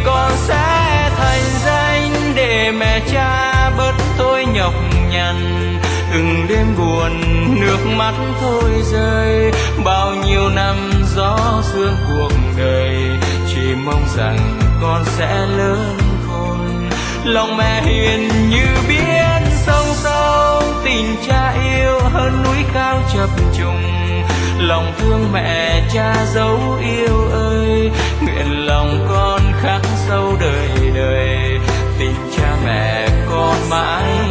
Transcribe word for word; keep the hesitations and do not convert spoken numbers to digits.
con sẽ thành danh để mẹ cha bớt tôi nhọc nhằn. Từng đêm buồn nước mắt thôi rơi, bao nhiêu năm gió sương cuộc đời, chỉ mong rằng con sẽ lớn khôn. Lòng mẹ hiền như biển sông sâu, tình cha yêu hơn núi cao chập trùng. Lòng thương mẹ cha dấu yêu ơi, nguyện lòng con khắc sâu đời đời, tình cha mẹ con mãi